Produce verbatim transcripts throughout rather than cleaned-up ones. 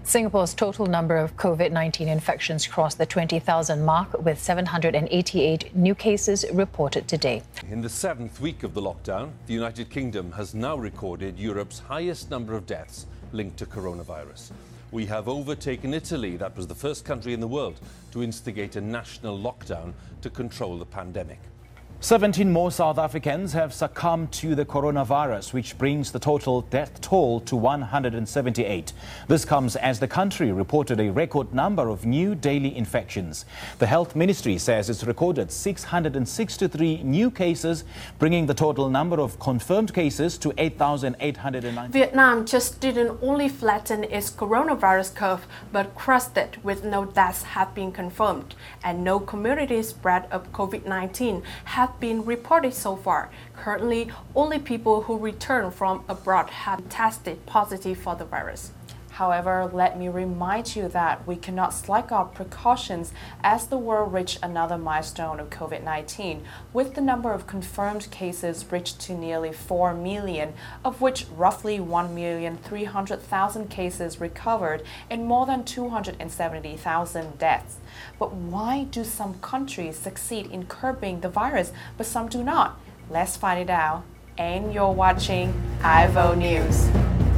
Singapore's total number of COVID nineteen infections crossed the twenty thousand mark, with seven hundred eighty-eight new cases reported today. In the seventh week of the lockdown, the United Kingdom has now recorded Europe's highest number of deaths linked to coronavirus. We have overtaken Italy. That was the first country in the world to instigate a national lockdown to control the pandemic. seventeen more South Africans have succumbed to the coronavirus, which brings the total death toll to one hundred seventy-eight. This comes as the country reported a record number of new daily infections. The Health Ministry says it's recorded six hundred sixty-three new cases, bringing the total number of confirmed cases to eight thousand eight hundred ninety. Vietnam just didn't only flatten its coronavirus curve, but crossed it with no deaths have been confirmed and no community spread of COVID nineteen have been reported so far. Currently, only people who return from abroad have tested positive for the virus. However, let me remind you that we cannot slack off precautions as the world reached another milestone of COVID nineteen, with the number of confirmed cases reached to nearly four million, of which roughly one million three hundred thousand cases recovered and more than two hundred seventy thousand deaths. But why do some countries succeed in curbing the virus, but some do not? Let's find it out. And you're watching I V O News.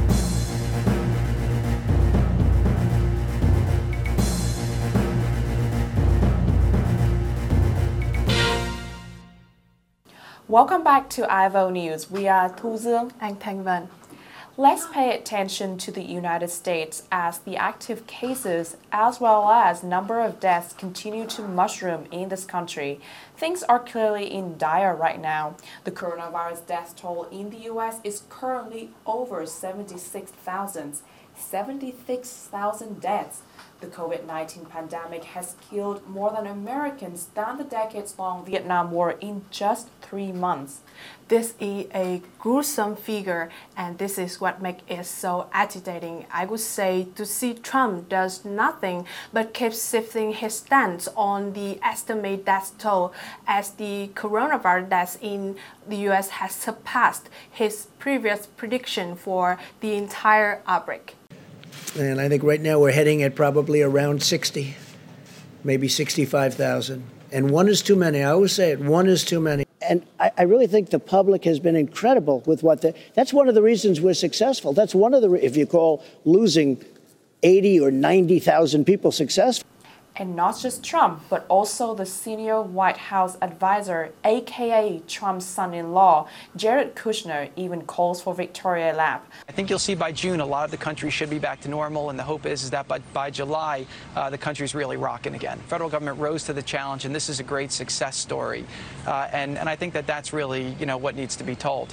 Welcome back to I V O News. We are Thu Dương and Thanh Vân. Let's pay attention to the United States as the active cases as well as number of deaths continue to mushroom in this country. Things are clearly in dire right now. The coronavirus death toll in the U S is currently over seventy-six thousand. seventy-six thousand deaths. The COVID nineteen pandemic has killed more than Americans than the decades-long Vietnam War in just three months. This is a gruesome figure, and this is what makes it so agitating. I would say to see Trump does nothing but keeps shifting his stance on the estimated death toll as the coronavirus deaths in the U S has surpassed his previous prediction for the entire outbreak. And I think right now we're heading at probably around sixty, maybe sixty-five thousand. And one is too many. I always say it, one is too many. And I, I really think the public has been incredible with what the, that's one of the reasons we're successful. That's one of the, if you call losing eighty or ninety thousand people successful. And not just Trump, but also the senior White House advisor, aka Trump's son-in-law, Jared Kushner, even calls for Victoria Lab. I think you'll see by June a lot of the country should be back to normal, and the hope is, is that by, by July uh, the country's really rocking again. Federal government rose to the challenge, and this is a great success story. Uh, and, and I think that that's really, you know, what needs to be told.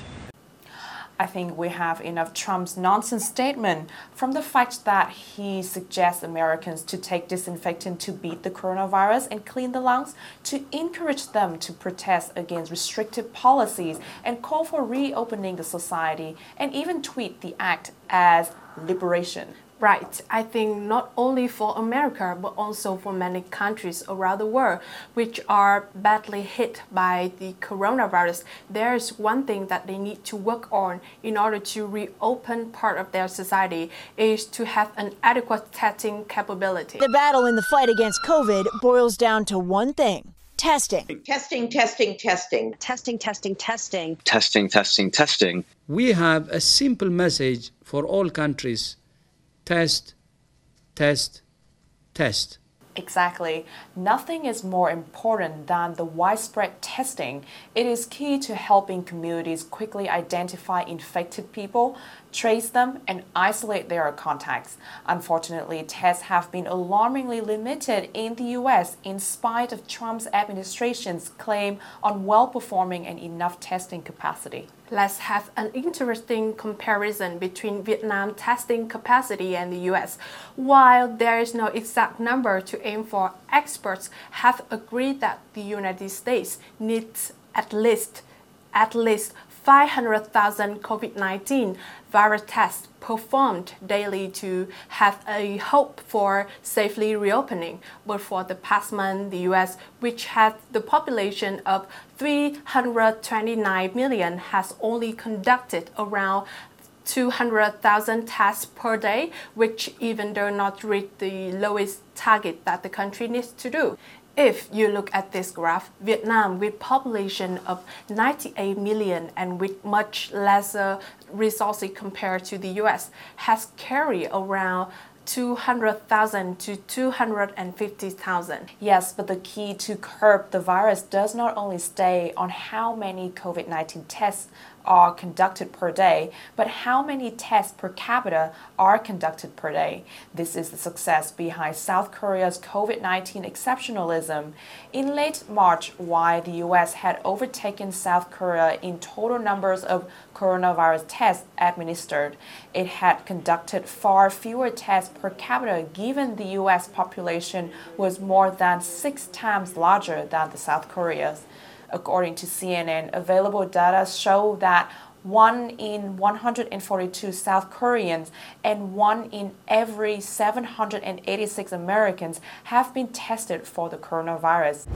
I think we have enough Trump's nonsense statement, from the fact that he suggests Americans to take disinfectant to beat the coronavirus and clean the lungs, to encourage them to protest against restrictive policies and call for reopening the society, and even tweet the act as liberation. Right. I think not only for America, but also for many countries around the world which are badly hit by the coronavirus, there is one thing that they need to work on in order to reopen part of their society is to have an adequate testing capability. The battle in the fight against COVID boils down to one thing. Testing. Testing, testing, testing. Testing, testing, testing. Testing, testing, testing. We have a simple message for all countries. Test, test, test. Exactly. Nothing is more important than the widespread testing. It is key to helping communities quickly identify infected people, trace them, and isolate their contacts. Unfortunately, tests have been alarmingly limited in the U S in spite of Trump's administration's claim on well-performing and enough testing capacity. Let's have an interesting comparison between Vietnam testing capacity and the U S. While there is no exact number to aim for, experts have agreed that the United States needs at least at least five hundred thousand COVID nineteen virus tests performed daily to have a hope for safely reopening. But for the past month, the U S, which has the population of three hundred twenty-nine million, has only conducted around two hundred thousand tests per day, which even though not reach the lowest target that the country needs to do. If you look at this graph, Vietnam, with population of ninety-eight million and with much lesser resources compared to the U S, has carried around two hundred thousand to two hundred fifty thousand. Yes, but the key to curb the virus does not only stay on how many COVID nineteen tests are conducted per day, but how many tests per capita are conducted per day. This is the success behind South Korea's COVID nineteen exceptionalism. In late March, while the U S had overtaken South Korea in total numbers of coronavirus tests administered, it had conducted far fewer tests per capita given the U S population was more than six times larger than the South Korea's. According to C N N, available data show that one in one hundred forty-two South Koreans and one in every seven hundred eighty-six Americans have been tested for the coronavirus.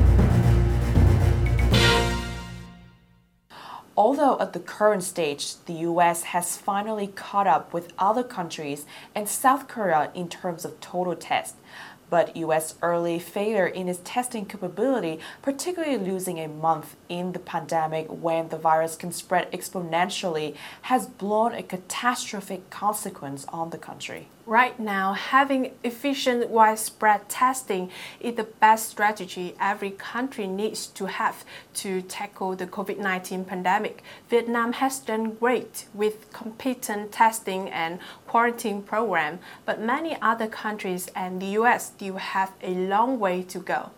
Although at the current stage, the U S has finally caught up with other countries and South Korea in terms of total tests, but U S early failure in its testing capability, particularly losing a month in the pandemic when the virus can spread exponentially, has blown a catastrophic consequence on the country. Right now, having efficient widespread testing is the best strategy every country needs to have to tackle the COVID nineteen pandemic. Vietnam has done great with competent testing and quarantine program, but many other countries and the U S still have a long way to go.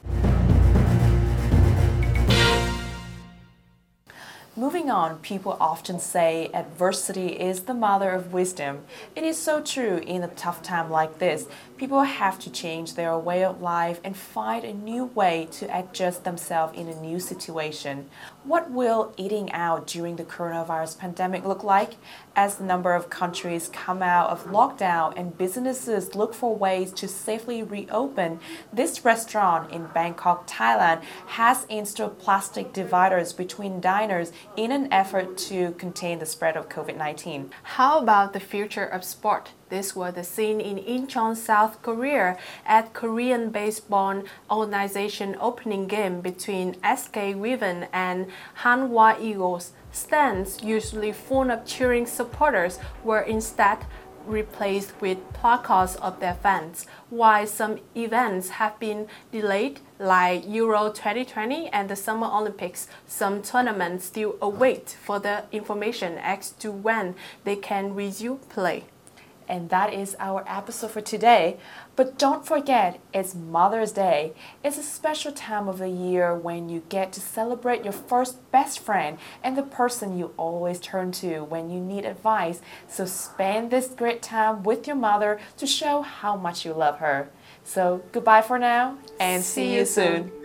Moving on, people often say adversity is the mother of wisdom. It is so true in a tough time like this. People have to change their way of life and find a new way to adjust themselves in a new situation. What will eating out during the coronavirus pandemic look like? As the number of countries come out of lockdown and businesses look for ways to safely reopen, this restaurant in Bangkok, Thailand has installed plastic dividers between diners in an effort to contain the spread of COVID nineteen. How about the future of sport? This was the scene in Incheon, South Korea at Korean baseball organization opening game between S K Wivon and Hanwha Eagles. Stands, usually full of cheering supporters, were instead replaced with placards of their fans, while some events have been delayed, like Euro twenty twenty and the Summer Olympics. Some tournaments still await further information as to when they can resume play. And that is our episode for today. But don't forget, it's Mother's Day. It's a special time of the year when you get to celebrate your first best friend and the person you always turn to when you need advice. So spend this great time with your mother to show how much you love her. So goodbye for now and see you soon.